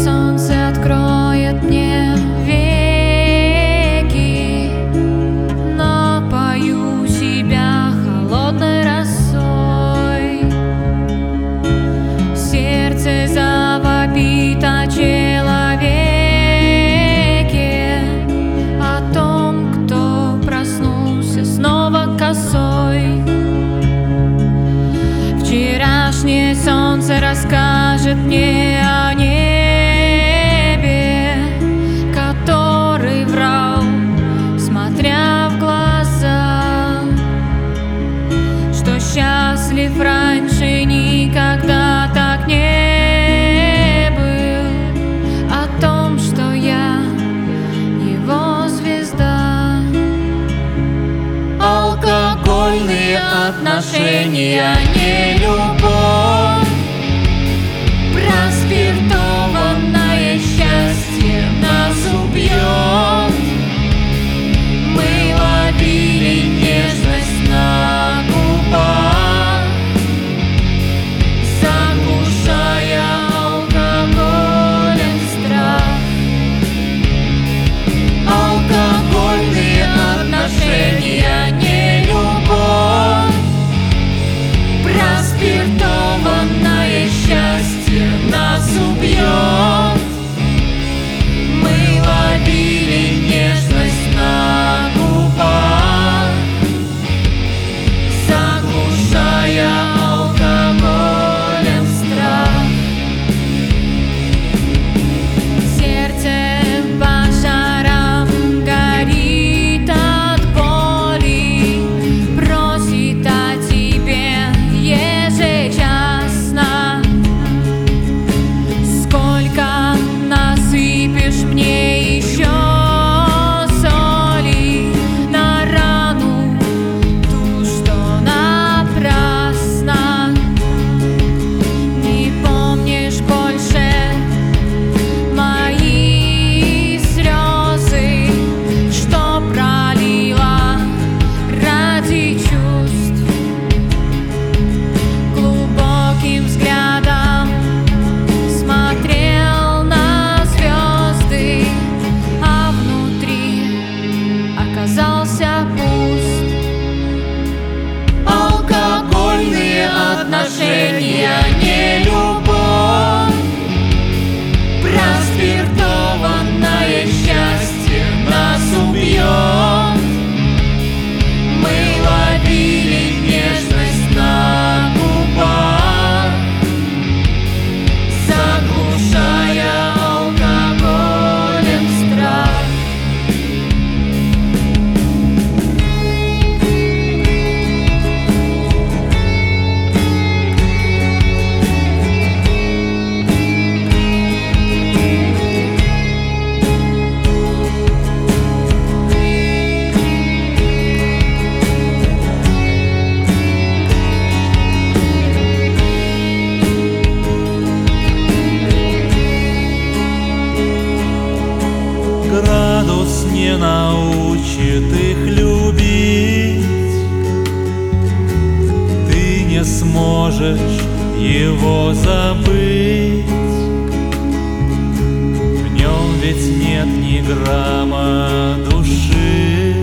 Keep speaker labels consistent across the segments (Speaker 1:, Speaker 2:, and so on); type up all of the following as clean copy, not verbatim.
Speaker 1: солнце откроет мне веки, напою себя холодной росой. Сердце завопит о человеке, о том, кто проснулся снова косой. Вчерашнее солнце расскажет мне о небе, который врал, смотря в глаза, что счастлив раньше никогда так не был, о том, что я его звезда. Алкогольные отношения, не любовь, проспиртованное счастье нас убьет. Мы ловили нежность на губах, заглушая алкоголем страх. Алкогольные отношения, не любовь, проспиртованное счастье нас убьет. Мы ловили нежность на губах, заглушая алкоголем страх. Сердце пожаром горит от боли, просит о тебе ежечасно. Сколько насыпешь мне еще соли на рану, ту, что напрасно? Не помнишь больше мои слезы, что пролила ради чувств. Глубоким взглядом смотрел на звезды, а внутри оказался пуст. Алкогольные отношения, не любовь, проспиртованное счастье нас убьет. Мы ловили нежность на губах, заглушая алкоголем страх.
Speaker 2: Градус не научит их любить, ты не сможешь его забыть. В нем ведь нет ни грамма души,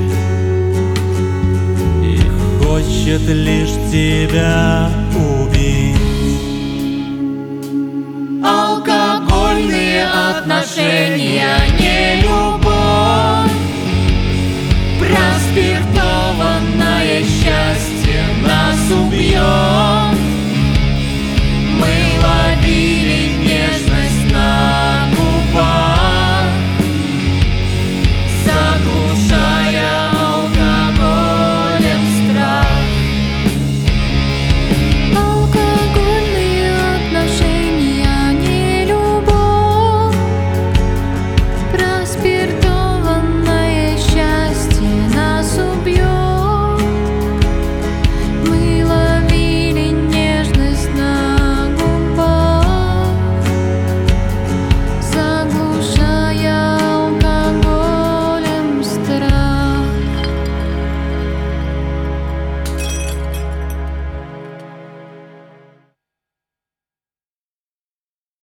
Speaker 2: и хочет лишь тебя убить.
Speaker 1: Алкогольные отношения,